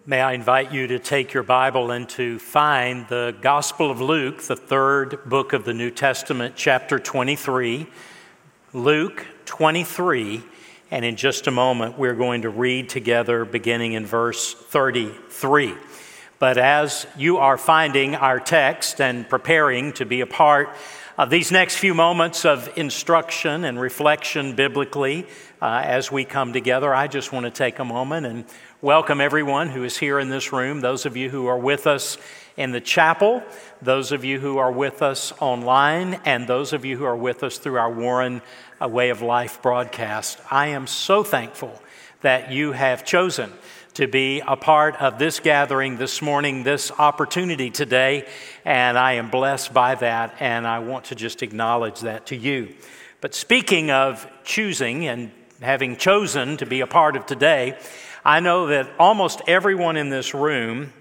May I invite you to take your Bible and to find the Gospel of Luke, the third book of the New Testament, chapter 23. Luke 23, and in just a moment we're going to read together beginning in verse 33. But as you are finding our text and preparing to be a part of these next few moments of instruction and reflection biblically as we come together, I just want to take a moment and welcome everyone who is here in this room, those of you who are with us in the chapel, those of you who are with us online, and those of you who are with us through our Warren Way of Life broadcast. I am so thankful that you have chosen to be a part of this gathering this morning, this opportunity today, and I am blessed by that, and I want to just acknowledge that to you. But speaking of choosing and having chosen to be a part of today, I know that almost everyone in this room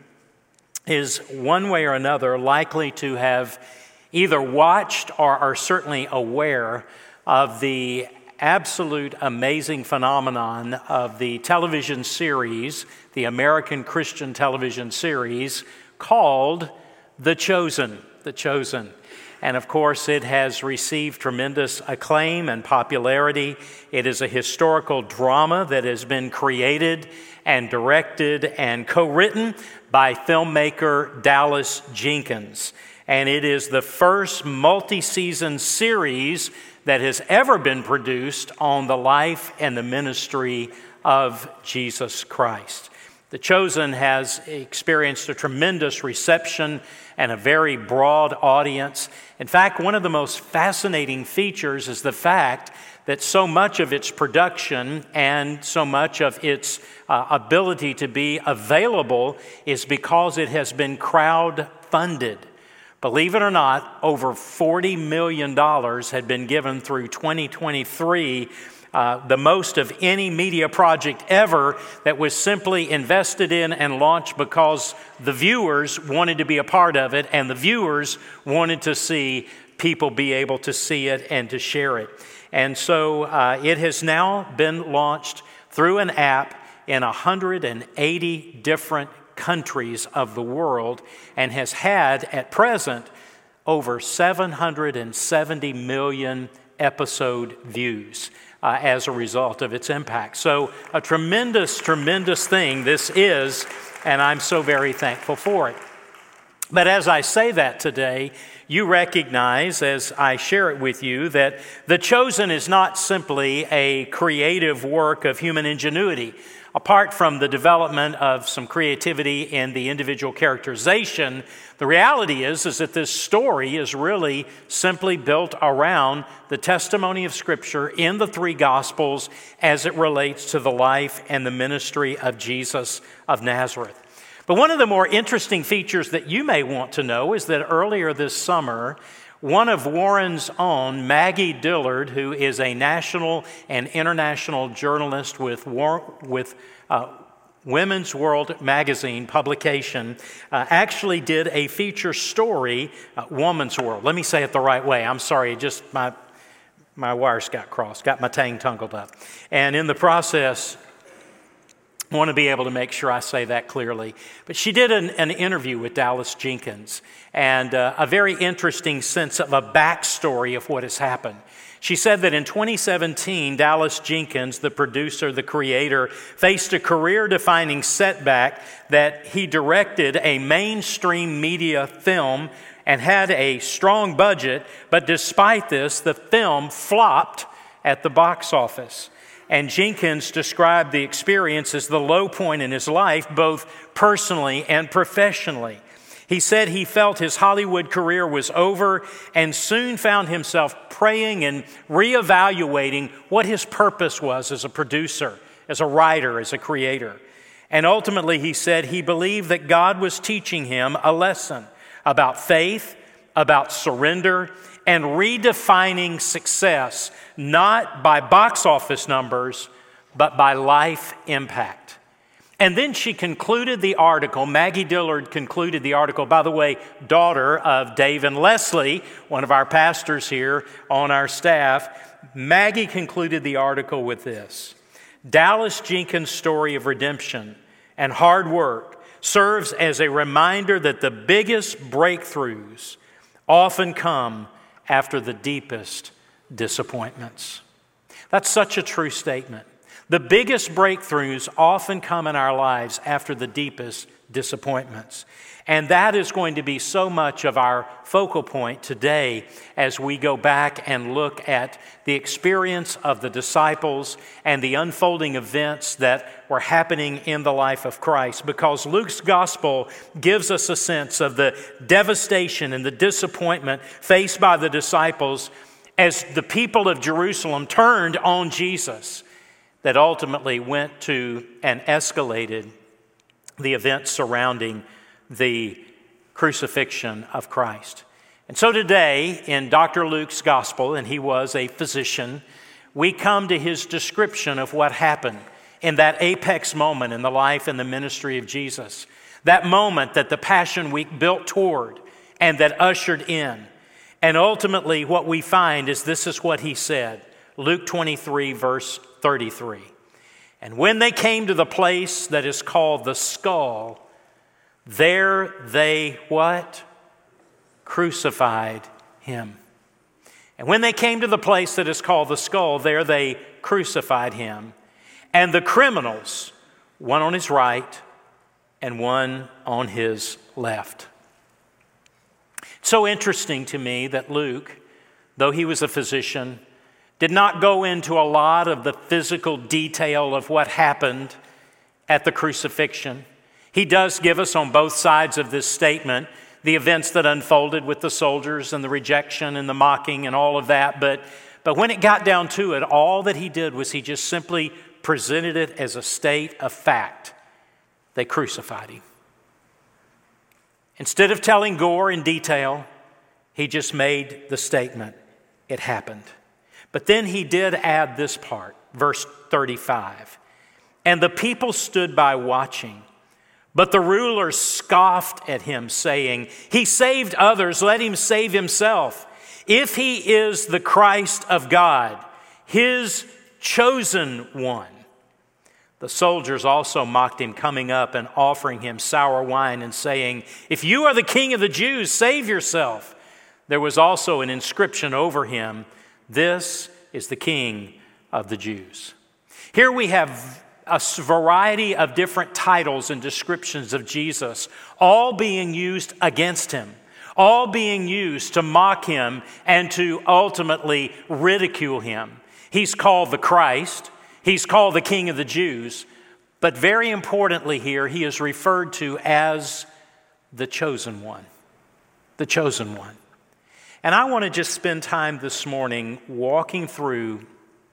is one way or another likely to have either watched or are certainly aware of the absolute amazing phenomenon of the television series, the American Christian television series called The Chosen. The Chosen. And of course, it has received tremendous acclaim and popularity. It is a historical drama that has been created and directed and co-written by filmmaker Dallas Jenkins. And it is the first multi-season series that has ever been produced on the life and the ministry of Jesus Christ. The Chosen has experienced a tremendous reception and a very broad audience. In fact, one of the most fascinating features is the fact that so much of its production and so much of its ability to be available is because it has been crowd-funded. Believe it or not, over $40 million had been given through 2023, the most of any media project ever that was simply invested in and launched because the viewers wanted to be a part of it and the viewers wanted to see people be able to see it and to share it. And so it has now been launched through an app in 180 different countries of the world and has had at present over 770 million episode views as a result of its impact. So a tremendous, tremendous thing this is, and I'm so very thankful for it. But as I say that today, you recognize, as I share it with you, that The Chosen is not simply a creative work of human ingenuity. Apart from the development of some creativity in the individual characterization, the reality is that this story is really simply built around the testimony of Scripture in the three Gospels as it relates to the life and the ministry of Jesus of Nazareth. But one of the more interesting features that you may want to know is that earlier this summer, one of Warren's own, Maggie Dillard, who is a national and international journalist with Women's World magazine publication, actually did a feature story, Woman's World. Let me say it the right way. I'm sorry, just my wires got crossed, got my tongue tangled up. And in the process, I want to be able to make sure I say that clearly. But she did an interview with Dallas Jenkins and a very interesting sense of a backstory of what has happened. She said that in 2017, Dallas Jenkins, the producer, the creator, faced a career-defining setback that he directed a mainstream media film and had a strong budget, but despite this, the film flopped at the box office. And Jenkins described the experience as the low point in his life, both personally and professionally. He said he felt his Hollywood career was over and soon found himself praying and reevaluating what his purpose was as a producer, as a writer, as a creator. And ultimately, he said he believed that God was teaching him a lesson about faith, about surrender, and redefining success, not by box office numbers, but by life impact. And then she concluded the article, Maggie Dillard concluded the article, by the way, daughter of Dave and Leslie, one of our pastors here on our staff. Maggie concluded the article with this: Dallas Jenkins' story of redemption and hard work serves as a reminder that the biggest breakthroughs often come after the deepest disappointments. That's such a true statement. The biggest breakthroughs often come in our lives after the deepest disappointments. And that is going to be so much of our focal point today as we go back and look at the experience of the disciples and the unfolding events that were happening in the life of Christ. Because Luke's gospel gives us a sense of the devastation and the disappointment faced by the disciples as the people of Jerusalem turned on Jesus, that ultimately went to and escalated the events surrounding the crucifixion of Christ. And so today, in Dr. Luke's gospel, and he was a physician, we come to his description of what happened in that apex moment in the life and the ministry of Jesus. That moment that the Passion Week built toward and that ushered in. And ultimately what we find is this is what he said. Luke 23, verse 33. And when they came to the place that is called the skull, there they what? Crucified him. And when they came to the place that is called the skull, there they crucified him. And the criminals, one on his right and one on his left. So interesting to me that Luke, though he was a physician, did not go into a lot of the physical detail of what happened at the crucifixion. He does give us on both sides of this statement the events that unfolded with the soldiers and the rejection and the mocking and all of that. But when it got down to it, all that he did was he just simply presented it as a state of fact. They crucified him. Instead of telling gore in detail, he just made the statement, it happened. But then he did add this part, verse 35. And the people stood by watching, but the rulers scoffed at him, saying, he saved others, let him save himself. If he is the Christ of God, his chosen one. The soldiers also mocked him, coming up and offering him sour wine and saying, if you are the king of the Jews, save yourself. There was also an inscription over him, this is the King of the Jews. Here we have a variety of different titles and descriptions of Jesus, all being used against him, all being used to mock him and to ultimately ridicule him. He's called the Christ, he's called the King of the Jews, but very importantly here, he is referred to as the chosen one, the chosen one. And I want to just spend time this morning walking through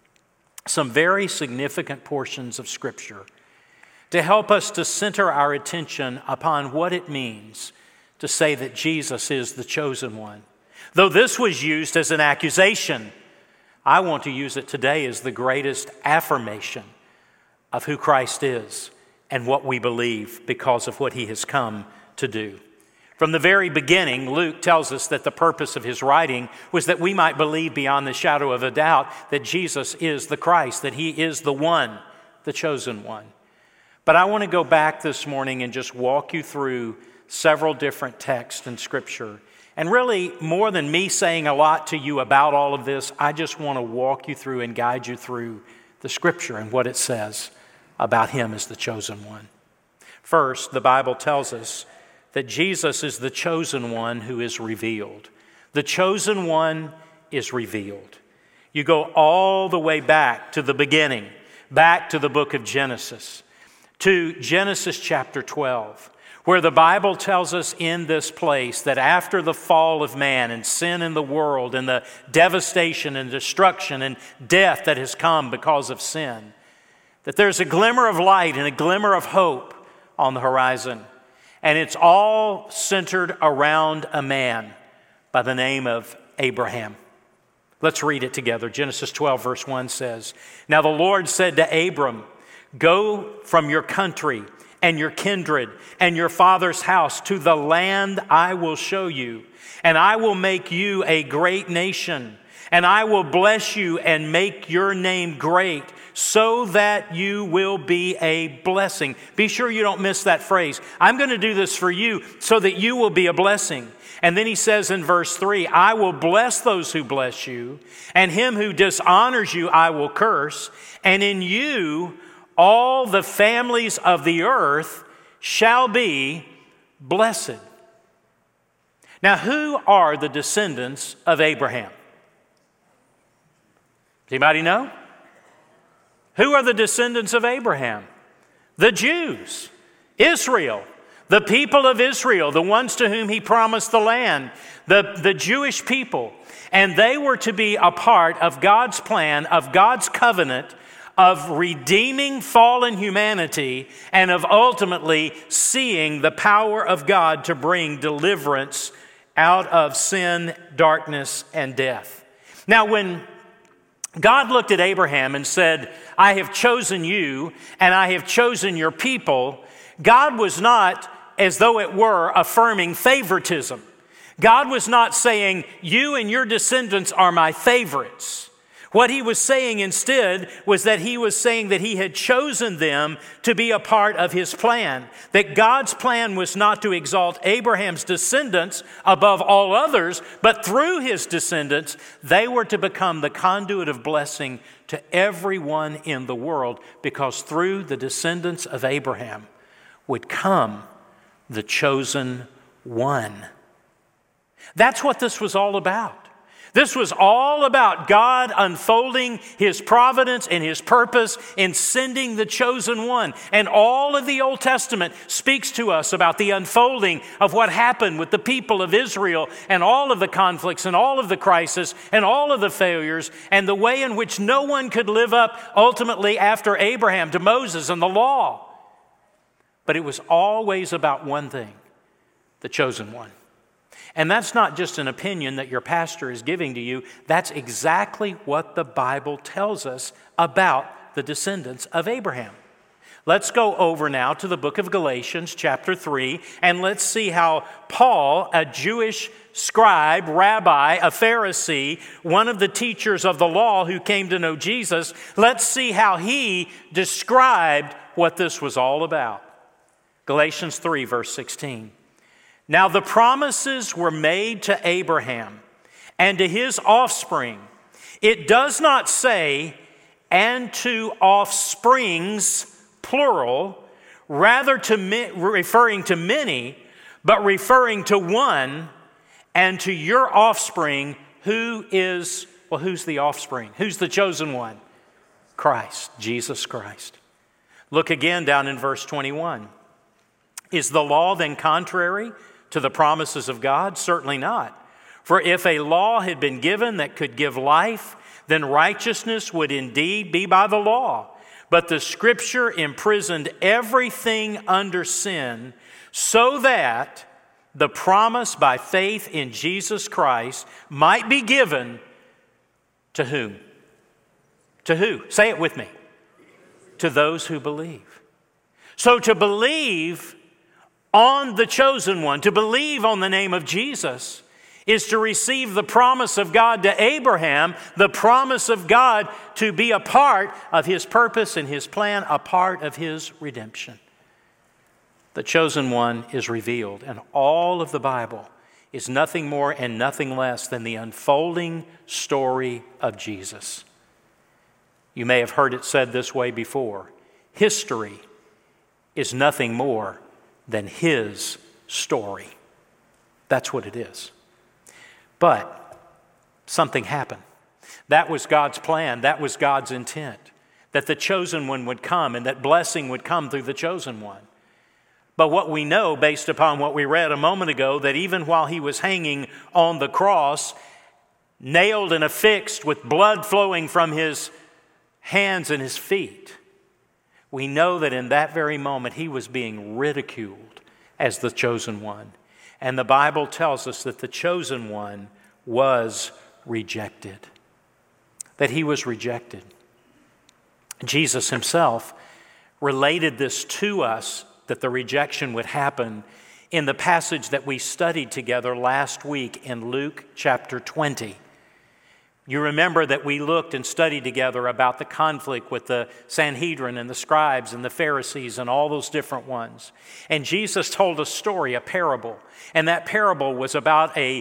some very significant portions of Scripture to help us to center our attention upon what it means to say that Jesus is the chosen one. Though this was used as an accusation, I want to use it today as the greatest affirmation of who Christ is and what we believe because of what he has come to do. From the very beginning, Luke tells us that the purpose of his writing was that we might believe beyond the shadow of a doubt that Jesus is the Christ, that he is the one, the chosen one. But I want to go back this morning and just walk you through several different texts in Scripture. And really, more than me saying a lot to you about all of this, I just want to walk you through and guide you through the Scripture and what it says about him as the chosen one. First, the Bible tells us that Jesus is the chosen one who is revealed. The chosen one is revealed. You go all the way back to the beginning, back to the book of Genesis, to Genesis chapter 12, where the Bible tells us in this place that after the fall of man and sin in the world and the devastation and destruction and death that has come because of sin, that there's a glimmer of light and a glimmer of hope on the horizon. And it's all centered around a man by the name of Abraham. Let's read it together. Genesis 12 verse 1 says, Now the Lord said to Abram, Go from your country and your kindred and your father's house to the land I will show you, and I will make you a great nation, and I will bless you and make your name great, so that you will be a blessing. Be sure you don't miss that phrase. I'm going to do this for you so that you will be a blessing. And then he says in verse 3, I will bless those who bless you, and him who dishonors you I will curse, and in you all the families of the earth shall be blessed. Now, who are the descendants of Abraham? Does anybody know? Who are the descendants of Abraham? The Jews, Israel, the people of Israel, the ones to whom he promised the land, the Jewish people. And they were to be a part of God's plan, of God's covenant, of redeeming fallen humanity, and of ultimately seeing the power of God to bring deliverance out of sin, darkness, and death. Now, when God looked at Abraham and said, I have chosen you and I have chosen your people, God was not, as though it were, affirming favoritism. God was not saying, you and your descendants are my favorites. What he was saying instead was that he was saying that he had chosen them to be a part of his plan. That God's plan was not to exalt Abraham's descendants above all others, but through his descendants, they were to become the conduit of blessing to everyone in the world, because through the descendants of Abraham would come the chosen one. That's what this was all about. This was all about God unfolding his providence and his purpose in sending the chosen one. And all of the Old Testament speaks to us about the unfolding of what happened with the people of Israel and all of the conflicts and all of the crises and all of the failures and the way in which no one could live up ultimately after Abraham to Moses and the law. But it was always about one thing, the chosen one. And that's not just an opinion that your pastor is giving to you. That's exactly what the Bible tells us about the descendants of Abraham. Let's go over now to the book of Galatians, chapter 3, and let's see how Paul, a Jewish scribe, rabbi, a Pharisee, one of the teachers of the law who came to know Jesus, let's see how he described what this was all about. Galatians 3, verse 16. Now the promises were made to Abraham and to his offspring. It does not say, and to offsprings, plural, rather referring to many, but referring to one, and to your offspring, who's the offspring? Who's the chosen one? Christ, Jesus Christ. Look again down in verse 21. Is the law then contrary to the promises of God? Certainly not. For if a law had been given that could give life, then righteousness would indeed be by the law. But the Scripture imprisoned everything under sin, so that the promise by faith in Jesus Christ might be given to whom? To who? Say it with me. To those who believe. So to believe on the chosen one, to believe on the name of Jesus, is to receive the promise of God to Abraham, the promise of God to be a part of his purpose and his plan, a part of his redemption. The chosen one is revealed, and all of the Bible is nothing more and nothing less than the unfolding story of Jesus. You may have heard it said this way before. History is nothing more than his story. That's what it is. But something happened. That was God's plan. That was God's intent. That the chosen one would come and that blessing would come through the chosen one. But what we know, based upon what we read a moment ago, that even while he was hanging on the cross, nailed and affixed with blood flowing from his hands and his feet, we know that in that very moment he was being ridiculed as the chosen one. And the Bible tells us that the chosen one was rejected. That he was rejected. Jesus himself related this to us, that the rejection would happen, in the passage that we studied together last week in Luke chapter 20. You remember that we looked and studied together about the conflict with the Sanhedrin and the scribes and the Pharisees and all those different ones. And Jesus told a story, a parable. And that parable was about a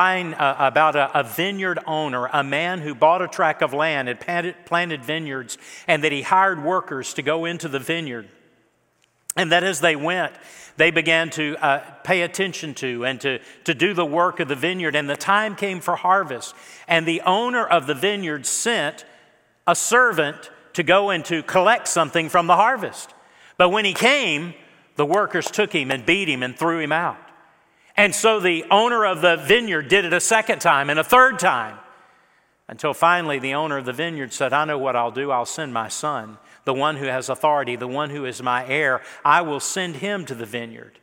vineyard owner, a man who bought a tract of land, had planted vineyards, and that he hired workers to go into the vineyard. And that as they went, they began to pay attention to and to do the work of the vineyard. And the time came for harvest. And the owner of the vineyard sent a servant to go and to collect something from the harvest. But when he came, the workers took him and beat him and threw him out. And so the owner of the vineyard did it a second time and a third time, until finally the owner of the vineyard said, I know what I'll do. I'll send my son, the one who has authority, the one who is my heir. I will send him to the vineyard.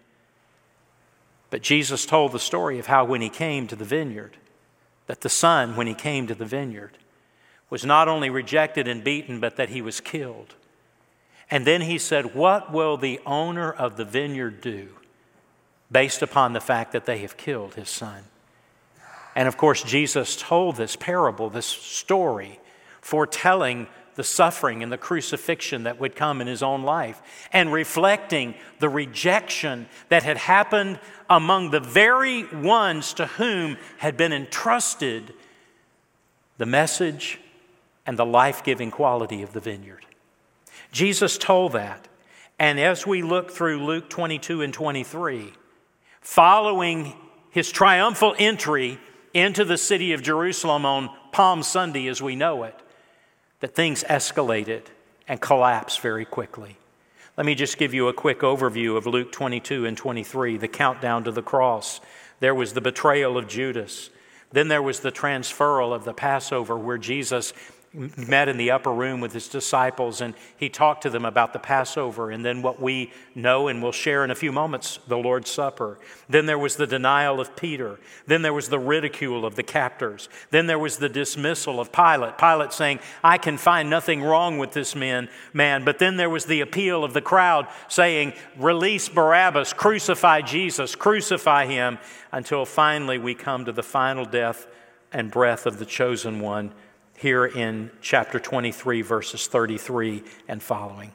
But Jesus told the story of how when he came to the vineyard, that the son, when he came to the vineyard, was not only rejected and beaten, but that he was killed. And then he said, what will the owner of the vineyard do based upon the fact that they have killed his son? And of course, Jesus told this parable, this story, foretelling the suffering and the crucifixion that would come in his own life, and reflecting the rejection that had happened among the very ones to whom had been entrusted the message and the life-giving quality of the vineyard. Jesus told that. And as we look through Luke 22 and 23, following his triumphal entry into the city of Jerusalem on Palm Sunday as we know it, that things escalated and collapsed very quickly. Let me just give you a quick overview of Luke 22 and 23, the countdown to the cross. There was the betrayal of Judas. Then there was the transferal of the Passover, where Jesus met in the upper room with his disciples, and he talked to them about the Passover, and then what we know and will share in a few moments, the Lord's Supper. Then there was the denial of Peter. Then there was the ridicule of the captors. Then there was the dismissal of Pilate. Pilate saying, I can find nothing wrong with this man. But then there was the appeal of the crowd saying, release Barabbas, crucify Jesus, crucify him, until finally we come to the final death and breath of the chosen one, here in chapter 23, verses 33 and following.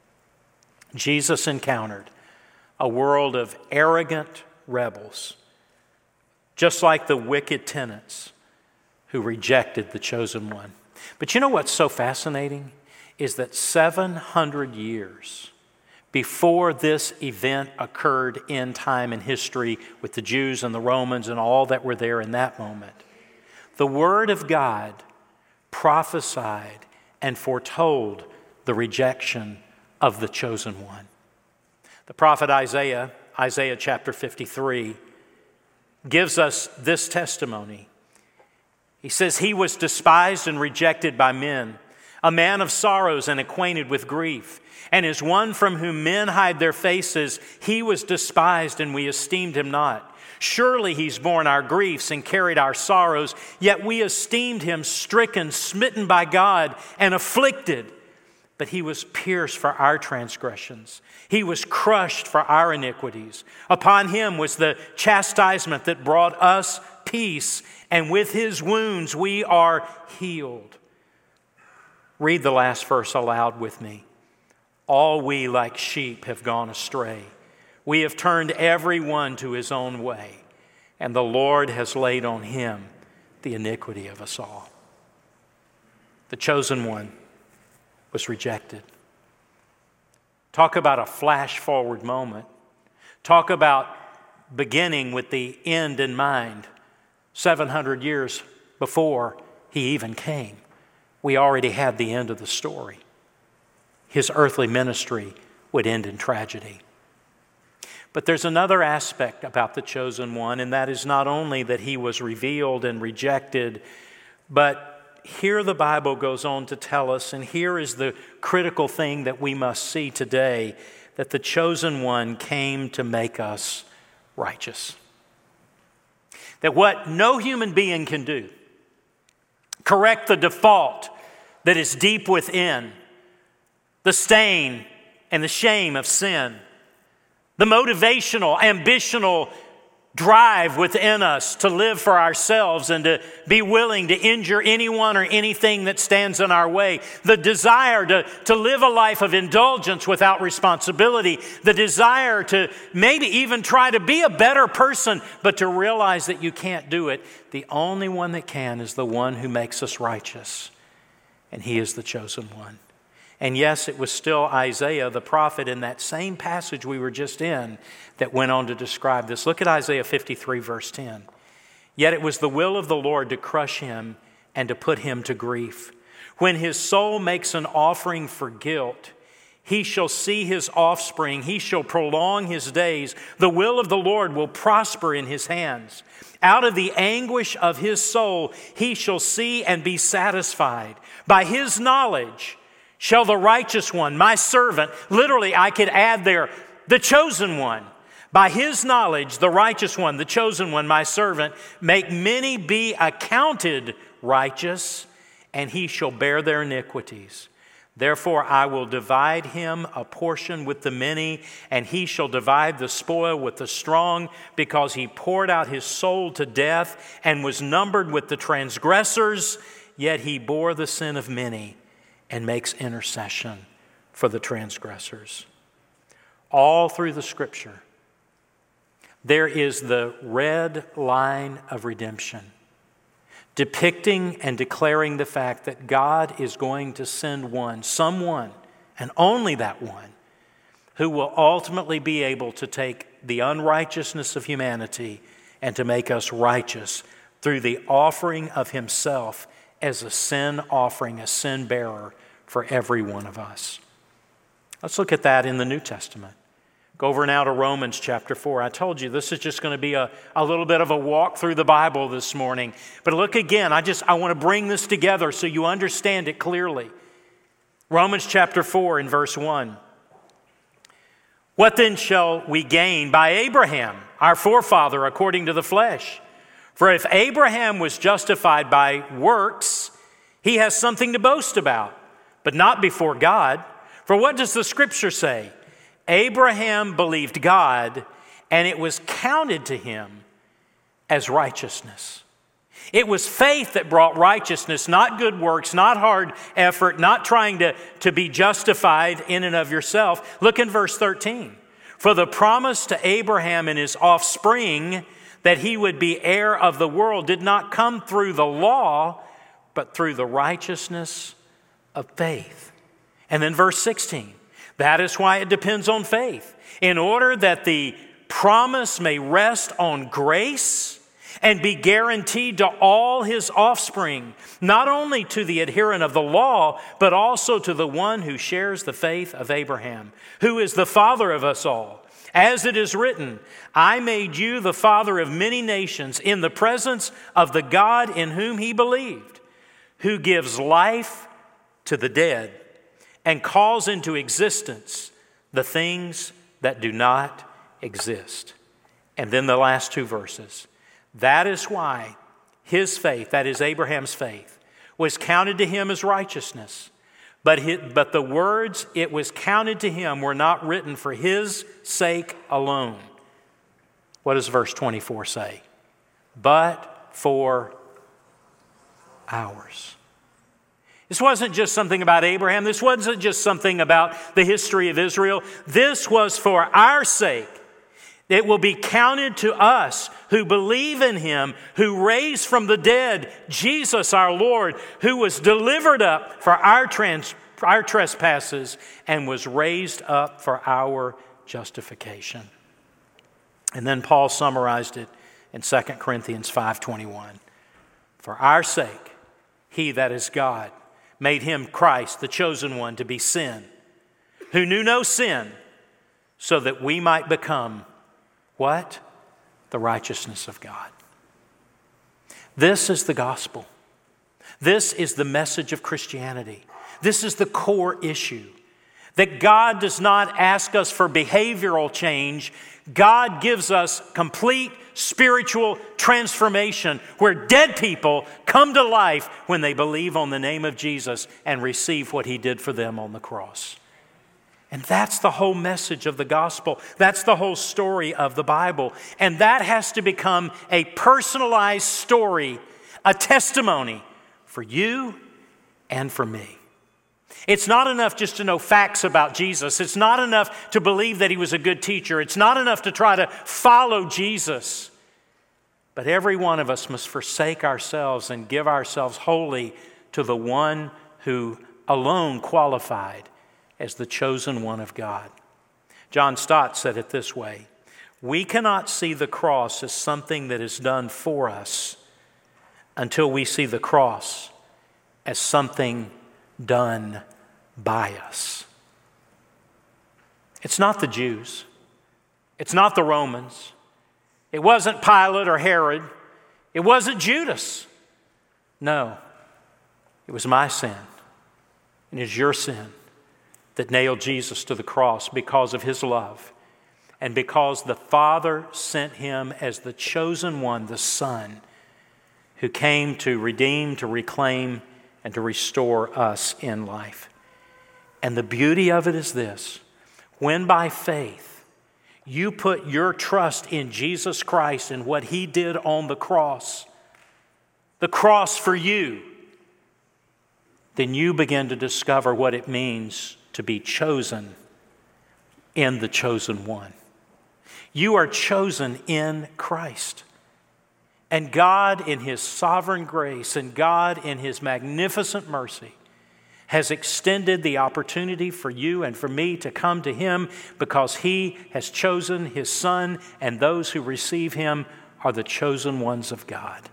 Jesus encountered a world of arrogant rebels, just like the wicked tenants who rejected the chosen one. But you know what's so fascinating is that 700 years before this event occurred in time and history with the Jews and the Romans and all that were there in that moment, the Word of God prophesied and foretold the rejection of the chosen one. The prophet Isaiah chapter 53, gives us this testimony. He says, he was despised and rejected by men, a man of sorrows and acquainted with grief, and as one from whom men hide their faces. He was despised and we esteemed him not. Surely he's borne our griefs and carried our sorrows, yet we esteemed him stricken, smitten by God, and afflicted. But he was pierced for our transgressions. He was crushed for our iniquities. Upon him was the chastisement that brought us peace, and with his wounds we are healed. Read the last verse aloud with me. All we like sheep have gone astray. We have turned every one to his own way, and the Lord has laid on him the iniquity of us all. The chosen one was rejected. Talk about a flash forward moment. Talk about beginning with the end in mind. 700 years before he even came, we already had the end of the story. His earthly ministry would end in tragedy. But there's another aspect about the chosen one, and that is not only that he was revealed and rejected, but here the Bible goes on to tell us, and here is the critical thing that we must see today, that the chosen one came to make us righteous. That what no human being can do, correct the default that is deep within, the stain and the shame of sin, the motivational, ambitional drive within us to live for ourselves and to be willing to injure anyone or anything that stands in our way. The desire to live a life of indulgence without responsibility. The desire to maybe even try to be a better person, but to realize that you can't do it. The only one that can is the one who makes us righteous. And He is the chosen one. And yes, it was still Isaiah, the prophet, in that same passage we were just in, that went on to describe this. Look at Isaiah 53, verse 10. Yet it was the will of the Lord to crush him and to put him to grief. When his soul makes an offering for guilt, he shall see his offspring. He shall prolong his days. The will of the Lord will prosper in his hands. Out of the anguish of his soul, he shall see and be satisfied. By his knowledge shall the righteous one, my servant, literally I could add there, the chosen one. By his knowledge, the righteous one, the chosen one, my servant, make many be accounted righteous, and he shall bear their iniquities. Therefore I will divide him a portion with the many, and he shall divide the spoil with the strong, because he poured out his soul to death and was numbered with the transgressors, yet he bore the sin of many and makes intercession for the transgressors. All through the Scripture, there is the red line of redemption, depicting and declaring the fact that God is going to send one, someone, and only that one, who will ultimately be able to take the unrighteousness of humanity and to make us righteous through the offering of Himself as a sin offering, a sin bearer for every one of us. Let's look at that in the New Testament. Go over now to Romans chapter 4. I told you this is just going to be a little bit of a walk through the Bible this morning. But look again, I want to bring this together so you understand it clearly. Romans chapter 4 in verse 1. What then shall we gain by Abraham, our forefather, according to the flesh? For if Abraham was justified by works, he has something to boast about, but not before God. For what does the Scripture say? Abraham believed God, and it was counted to him as righteousness. It was faith that brought righteousness, not good works, not hard effort, not trying to be justified in and of yourself. Look in verse 13. For the promise to Abraham and his offspring that he would be heir of the world did not come through the law, but through the righteousness of faith. And then verse 16. That is why it depends on faith, in order that the promise may rest on grace and be guaranteed to all his offspring, not only to the adherent of the law, but also to the one who shares the faith of Abraham, who is the father of us all. As it is written, I made you the father of many nations in the presence of the God in whom he believed, who gives life to the dead and calls into existence the things that do not exist. And then the last two verses. That is why his faith, that is Abraham's faith, was counted to him as righteousness. But the words it was counted to him were not written for his sake alone. What does verse 24 say? But for ours. This wasn't just something about Abraham. This wasn't just something about the history of Israel. This was for our sake. It will be counted to us who believe in him, who raised from the dead Jesus our Lord, who was delivered up for our trespasses and was raised up for our justification. And then Paul summarized it in 2 Corinthians 5:21. For our sake, he, that is God, made him, Christ, the chosen one, to be sin, who knew no sin, so that we might become, what? The righteousness of God. This is the gospel. This is the message of Christianity. This is the core issue. That God does not ask us for behavioral change. God gives us complete spiritual transformation where dead people come to life when they believe on the name of Jesus and receive what he did for them on the cross. And that's the whole message of the gospel. That's the whole story of the Bible. And that has to become a personalized story, a testimony for you and for me. It's not enough just to know facts about Jesus. It's not enough to believe that he was a good teacher. It's not enough to try to follow Jesus. But every one of us must forsake ourselves and give ourselves wholly to the one who alone qualified as the chosen one of God. John Stott said it this way: we cannot see the cross as something that is done for us until we see the cross as something done by us. It's not the Jews. It's not the Romans. It wasn't Pilate or Herod. It wasn't Judas. No, it was my sin, and it's your sin that nailed Jesus to the cross because of his love and because the Father sent him as the chosen one, the Son, who came to redeem, to reclaim, and to restore us in life. And the beauty of it is this: when by faith you put your trust in Jesus Christ and what he did on the cross for you, then you begin to discover what it means to be chosen in the chosen one. You are chosen in Christ. And God, in his sovereign grace, and God, in his magnificent mercy, has extended the opportunity for you and for me to come to him because he has chosen his Son, and those who receive him are the chosen ones of God.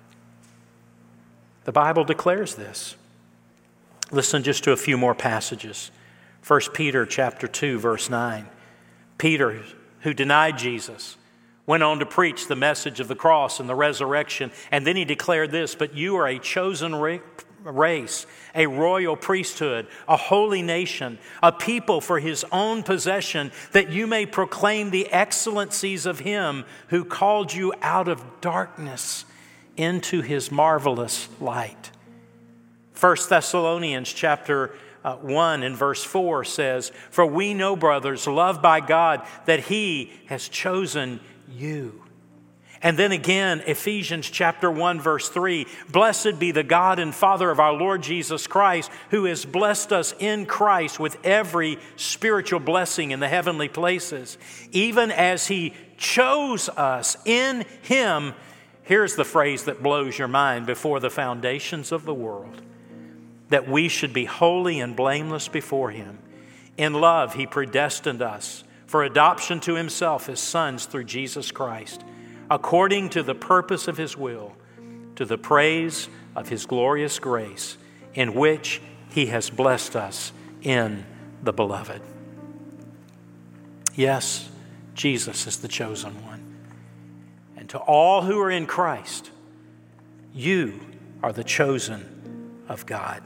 The Bible declares this. Listen just to a few more passages. 1 Peter chapter 2, verse 9. Peter, who denied Jesus, went on to preach the message of the cross and the resurrection. And then he declared this: but you are a chosen race, a royal priesthood, a holy nation, a people for his own possession, that you may proclaim the excellencies of him who called you out of darkness into his marvelous light. 1 Thessalonians chapter 1 and verse 4 says, for we know, brothers, loved by God, that he has chosen you. And then again, Ephesians chapter 1 verse 3, blessed be the God and Father of our Lord Jesus Christ, who has blessed us in Christ with every spiritual blessing in the heavenly places, even as he chose us in him. Here's the phrase that blows your mind: before the foundations of the world, that we should be holy and blameless before him. In love, he predestined us for adoption to himself as sons through Jesus Christ, according to the purpose of his will, to the praise of his glorious grace, in which he has blessed us in the beloved. Yes, Jesus is the chosen one. And to all who are in Christ, you are the chosen of God.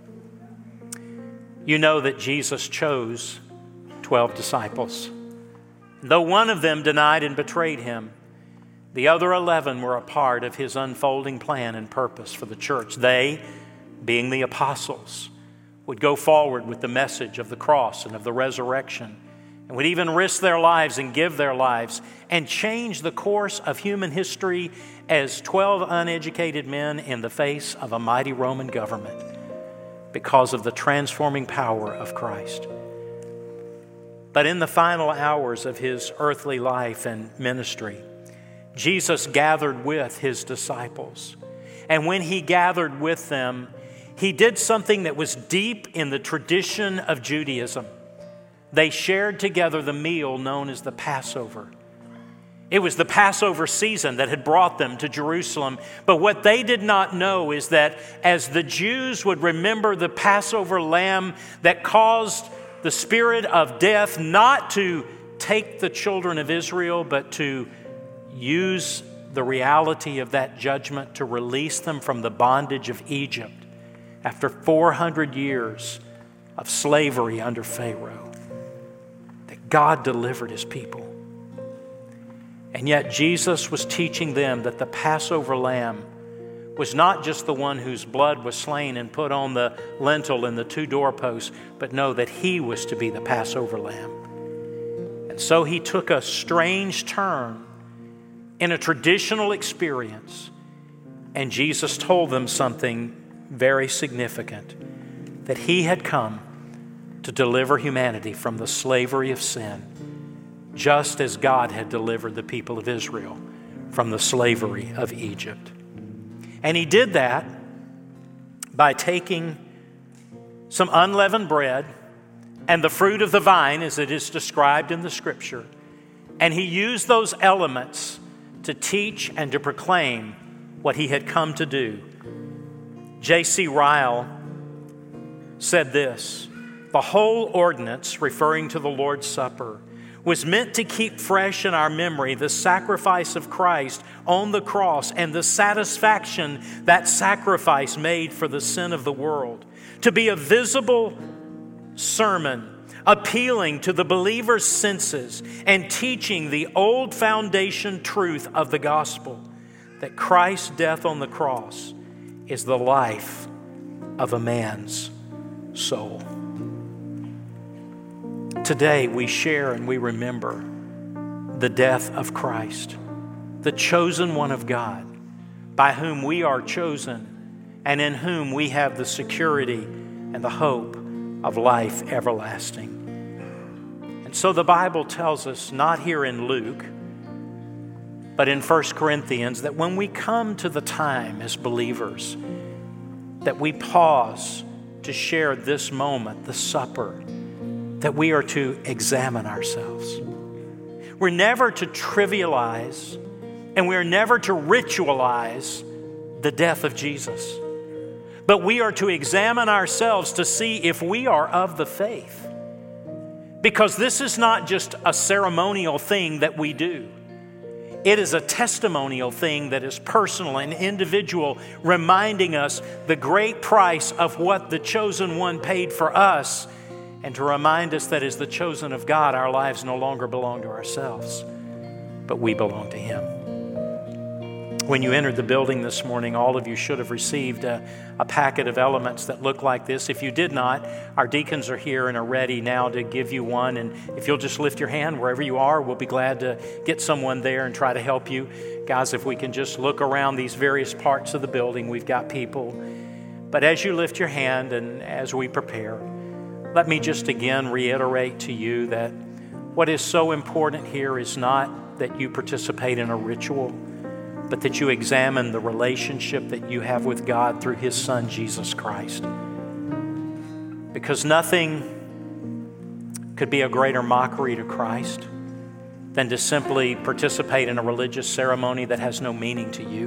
You know that Jesus chose 12 disciples. Though one of them denied and betrayed him, the other 11 were a part of his unfolding plan and purpose for the church. They, being the apostles, would go forward with the message of the cross and of the resurrection, and would even risk their lives and give their lives and change the course of human history as 12 uneducated men in the face of a mighty Roman government, because of the transforming power of Christ. But in the final hours of his earthly life and ministry, Jesus gathered with his disciples. And when he gathered with them, he did something that was deep in the tradition of Judaism. They shared together the meal known as the Passover. It was the Passover season that had brought them to Jerusalem. But what they did not know is that as the Jews would remember the Passover lamb that caused the spirit of death not to take the children of Israel, but to use the reality of that judgment to release them from the bondage of Egypt after 400 years of slavery under Pharaoh, that God delivered his people. And yet Jesus was teaching them that the Passover lamb was not just the one whose blood was slain and put on the lintel and the 2 doorposts, but know that he was to be the Passover lamb. And so he took a strange turn in a traditional experience, and Jesus told them something very significant, that he had come to deliver humanity from the slavery of sin, just as God had delivered the people of Israel from the slavery of Egypt. And he did that by taking some unleavened bread and the fruit of the vine, as it is described in the Scripture, and he used those elements to teach and to proclaim what he had come to do. J.C. Ryle said this: the whole ordinance, referring to the Lord's Supper, was meant to keep fresh in our memory the sacrifice of Christ on the cross and the satisfaction that sacrifice made for the sin of the world. To be a visible sermon appealing to the believer's senses and teaching the old foundation truth of the gospel, that Christ's death on the cross is the life of a man's soul. Today we share and we remember the death of Christ, the chosen one of God, by whom we are chosen and in whom we have the security and the hope of life everlasting. And so the Bible tells us, not here in Luke, but in 1 Corinthians, that when we come to the time as believers, that we pause to share this moment, the supper, that we are to examine ourselves. We're never to trivialize and we're never to ritualize the death of Jesus. But we are to examine ourselves to see if we are of the faith. Because this is not just a ceremonial thing that we do. It is a testimonial thing that is personal and individual, reminding us the great price of what the chosen one paid for us, and to remind us that as the chosen of God, our lives no longer belong to ourselves, but we belong to Him. When you entered the building this morning, all of you should have received a packet of elements that look like this. If you did not, our deacons are here and are ready now to give you one. And if you'll just lift your hand wherever you are, we'll be glad to get someone there and try to help you. Guys, if we can just look around these various parts of the building, we've got people. But as you lift your hand and as we prepare, let me just again reiterate to you that what is so important here is not that you participate in a ritual, but that you examine the relationship that you have with God through His Son, Jesus Christ. Because nothing could be a greater mockery to Christ than to simply participate in a religious ceremony that has no meaning to you.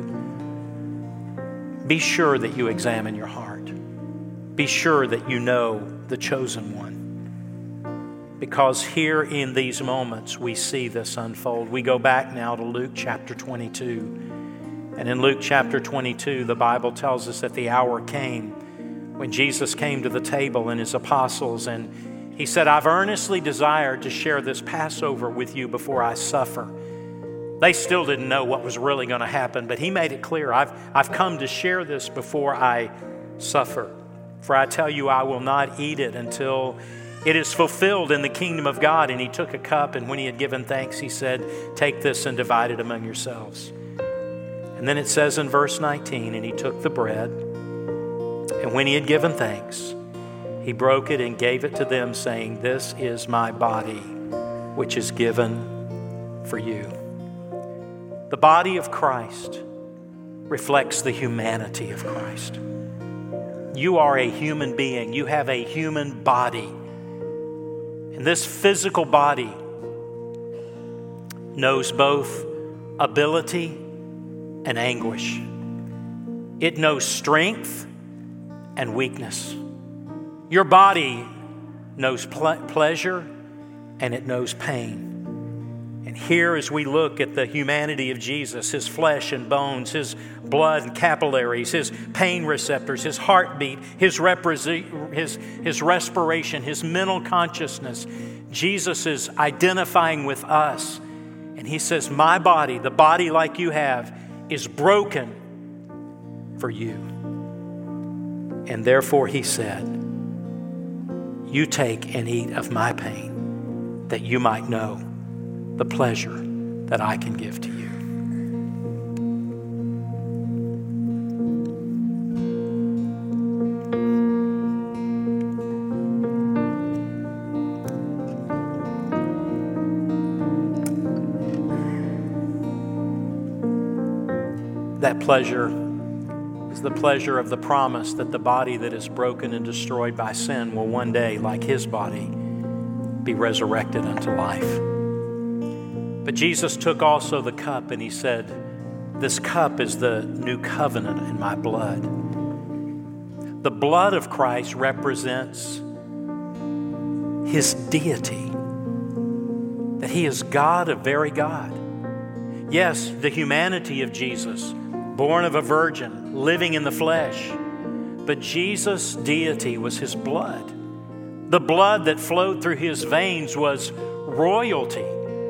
Be sure that you examine your heart. Be sure that you know the chosen one. Because here in these moments we see this unfold. We go back now to Luke chapter 22. And in Luke chapter 22, the Bible tells us that the hour came when Jesus came to the table and His apostles, and He said, I've earnestly desired to share this Passover with you before I suffer. They still didn't know what was really going to happen, but He made it clear, I've come to share this before I suffer. For I tell you, I will not eat it until it is fulfilled in the kingdom of God. And He took a cup, and when He had given thanks, He said, take this and divide it among yourselves. And then it says in verse 19, and He took the bread, and when He had given thanks, He broke it and gave it to them, saying, this is my body, which is given for you. The body of Christ reflects the humanity of Christ. You are a human being. You have a human body. And this physical body knows both ability and anguish. It knows strength and weakness. Your body knows pleasure and it knows pain. And here as we look at the humanity of Jesus, His flesh and bones, His blood and capillaries, His pain receptors, His heartbeat, His respiration, His mental consciousness, Jesus is identifying with us. And He says, my body, the body like you have, is broken for you. And therefore he said, you take and eat of my pain, that you might know the pleasure that I can give to you. That pleasure is the pleasure of the promise that the body that is broken and destroyed by sin will one day, like his body, be resurrected unto life. But Jesus took also the cup and he said, this cup is the new covenant in my blood. The blood of Christ represents his deity, that he is God, a very God. Yes, the humanity of Jesus, born of a virgin, living in the flesh. But Jesus' deity was his blood. The blood that flowed through his veins was royalty.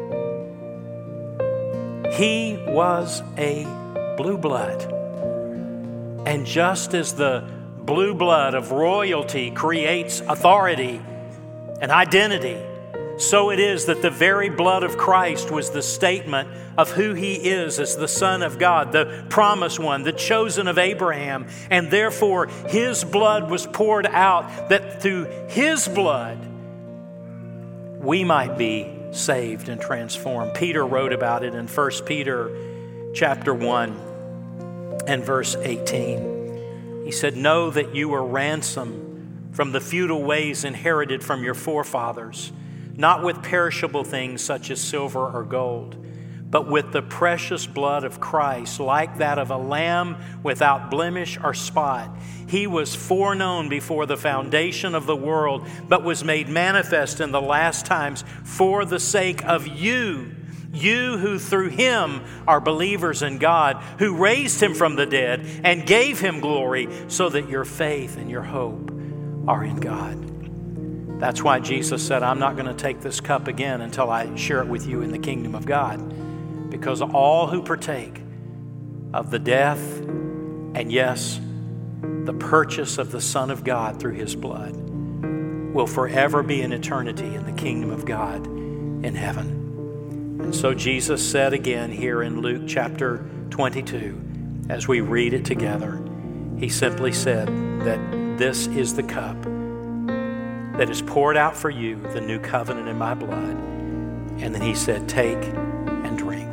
He was a blue blood. And just as the blue blood of royalty creates authority and identity, so it is that the very blood of Christ was the statement of who he is as the Son of God, the promised one, the chosen of Abraham. And therefore, his blood was poured out that through his blood, we might be saved and transformed. Peter wrote about it in 1 Peter chapter 1 and verse 18. He said, know that you were ransomed from the futile ways inherited from your forefathers, not with perishable things such as silver or gold, but with the precious blood of Christ, like that of a lamb without blemish or spot. He was foreknown before the foundation of the world, but was made manifest in the last times for the sake of you who through him are believers in God, who raised him from the dead and gave him glory, so that your faith and your hope are in God. That's why Jesus said, I'm not going to take this cup again until I share it with you in the kingdom of God. Because all who partake of the death and yes, the purchase of the Son of God through his blood will forever be in eternity in the kingdom of God in heaven. And so Jesus said again here in Luke chapter 22, as we read it together, he simply said that this is the cup that is poured out for you, the new covenant in my blood. And then he said, take and drink.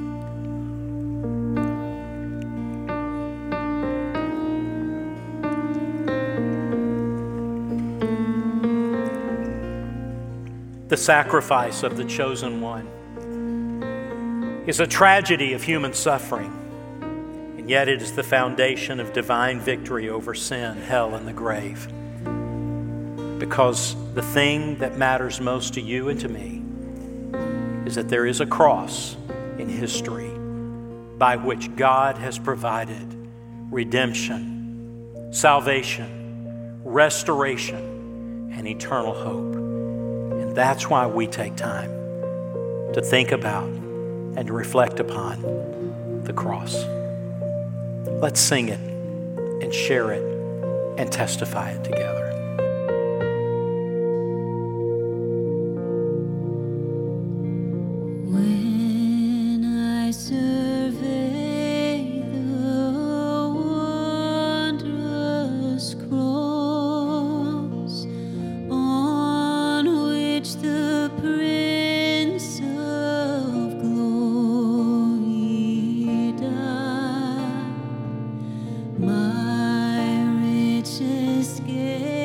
The sacrifice of the chosen one is a tragedy of human suffering, and yet it is the foundation of divine victory over sin, hell, and the grave. Because the thing that matters most to you and to me is that there is a cross in history by which God has provided redemption, salvation, restoration, and eternal hope. And that's why we take time to think about and to reflect upon the cross. Let's sing it and share it and testify it together. My riches gave.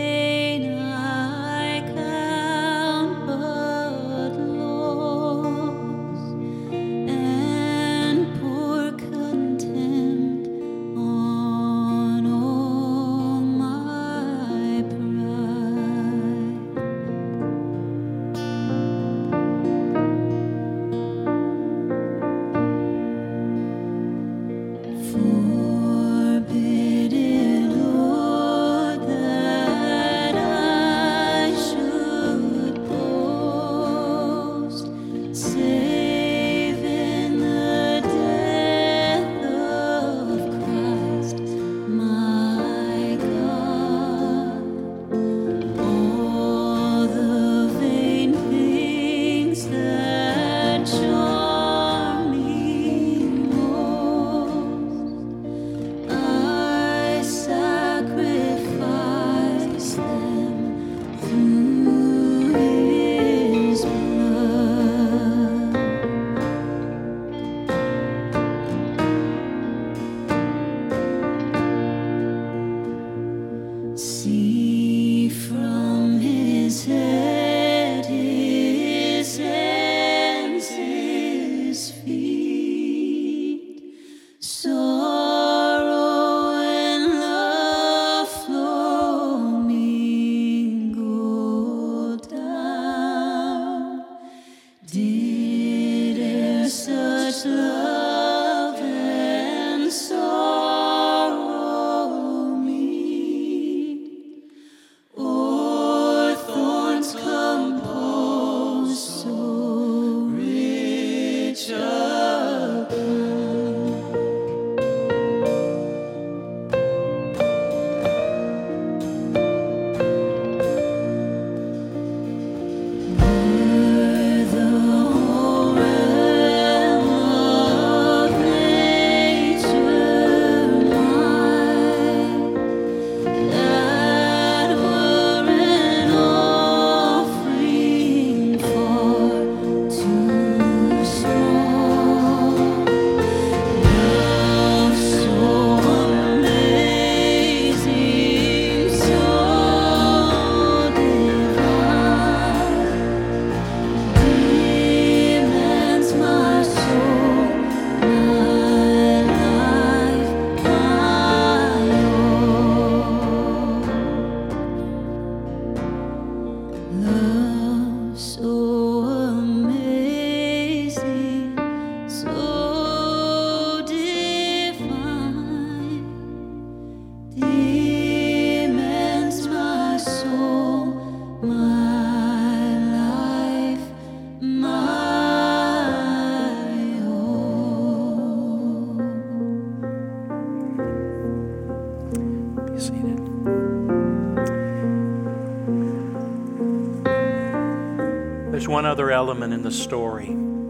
There's one other element in the story,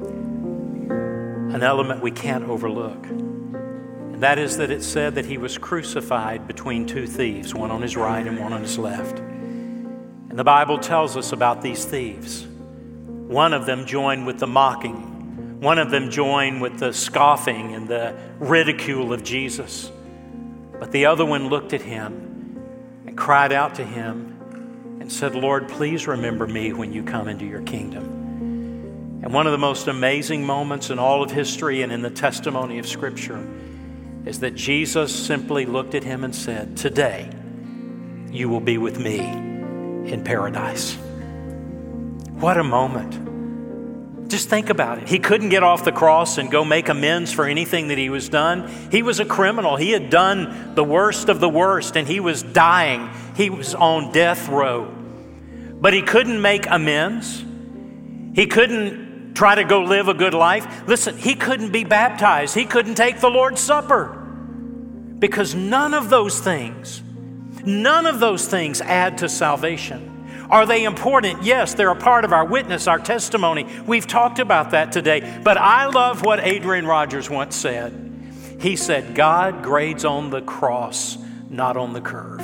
an element we can't overlook. And that is that it said that he was crucified between two thieves, one on his right and one on his left. And the Bible tells us about these thieves. One of them joined with the mocking. One of them joined with the scoffing and the ridicule of Jesus. But the other one looked at him and cried out to him and said, "Lord, please remember me when you come into your kingdom." And one of the most amazing moments in all of history and in the testimony of Scripture is that Jesus simply looked at him and said, "Today you will be with me in paradise." What a moment. Just think about it. He couldn't get off the cross and go make amends for anything that he was done. He was a criminal. He had done the worst of the worst, and he was dying. He was on death row. But he couldn't make amends. He couldn't try to go live a good life. Listen, he couldn't be baptized. He couldn't take the Lord's Supper. Because none of those things add to salvation. Are they important? Yes, they're a part of our witness, our testimony. We've talked about that today. But I love what Adrian Rogers once said. He said, "God grades on the cross, not on the curve."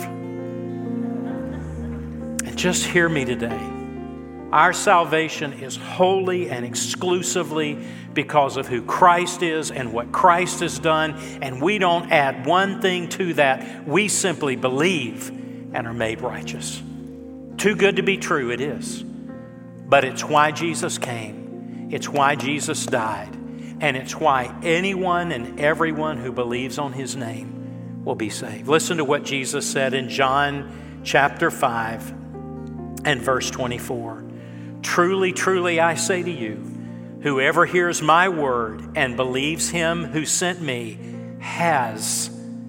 And just hear me today. Our salvation is wholly and exclusively because of who Christ is and what Christ has done. And we don't add one thing to that. We simply believe and are made righteous. Too good to be true, it is. But it's why Jesus came. It's why Jesus died. And it's why anyone and everyone who believes on his name will be saved. Listen to what Jesus said in John chapter 5 and verse 24. "Truly, truly, I say to you, whoever hears my word and believes him who sent me has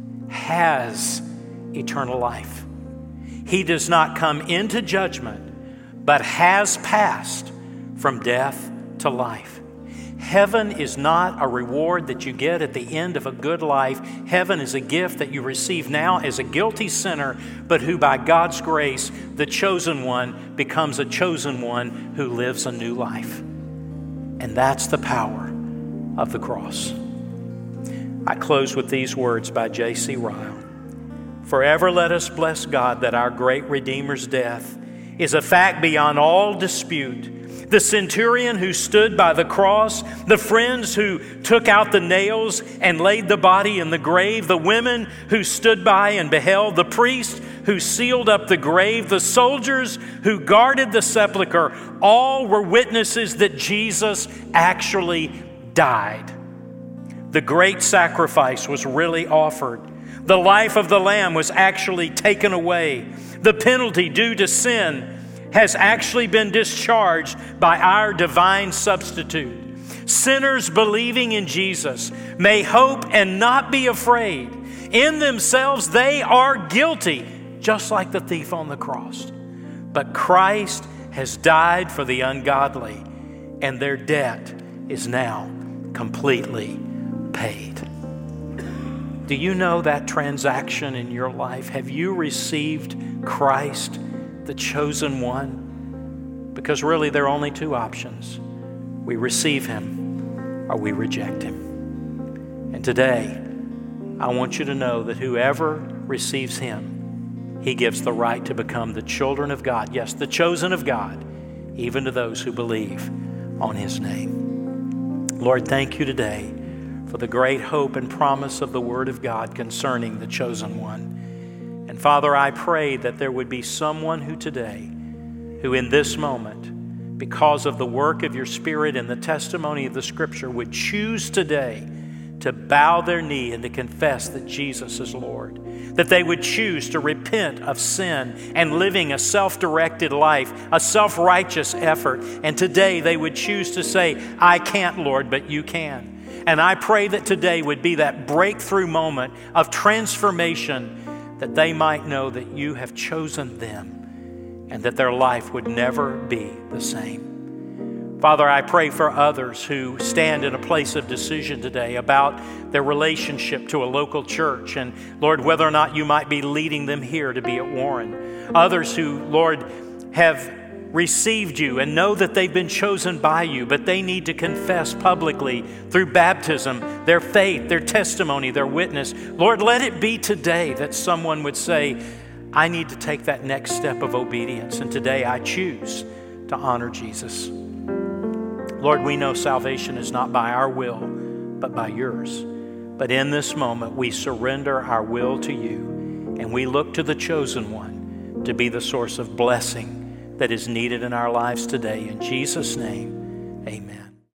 eternal life. He does not come into judgment, but has passed from death to life." Heaven is not a reward that you get at the end of a good life. Heaven is a gift that you receive now as a guilty sinner, but who by God's grace, the chosen one, becomes a chosen one who lives a new life. And that's the power of the cross. I close with these words by J.C. Ryle. "Forever let us bless God that our great Redeemer's death is a fact beyond all dispute. The centurion who stood by the cross, the friends who took out the nails and laid the body in the grave, the women who stood by and beheld, the priest who sealed up the grave, the soldiers who guarded the sepulchre, all were witnesses that Jesus actually died. The great sacrifice was really offered. The life of the Lamb was actually taken away. The penalty due to sin has actually been discharged by our divine substitute. Sinners believing in Jesus may hope and not be afraid. In themselves, they are guilty, just like the thief on the cross. But Christ has died for the ungodly, and their debt is now completely paid. Do you know that transaction in your life? Have you received Christ, the chosen one? Because really there are only two options. We receive Him or we reject Him. And today, I want you to know that whoever receives Him, He gives the right to become the children of God. Yes, the chosen of God, even to those who believe on His name. Lord, thank you today for the great hope and promise of the Word of God concerning the chosen one. And Father, I pray that there would be someone who today, who in this moment, because of the work of your Spirit and the testimony of the Scripture, would choose today to bow their knee and to confess that Jesus is Lord. That they would choose to repent of sin and living a self-directed life, a self-righteous effort. And today they would choose to say, I can't, Lord, but you can. And I pray that today would be that breakthrough moment of transformation, that they might know that you have chosen them and that their life would never be the same. Father, I pray for others who stand in a place of decision today about their relationship to a local church, and Lord, whether or not you might be leading them here to be at Warren. Others who, Lord, have received you and know that they've been chosen by you, but they need to confess publicly through baptism their faith, their testimony, their witness. Lord, let it be today that someone would say, I need to take that next step of obedience, and today I choose to honor Jesus. Lord, we know salvation is not by our will, but by yours. But in this moment, we surrender our will to you, and we look to the chosen one to be the source of blessing that is needed in our lives today. In Jesus' name,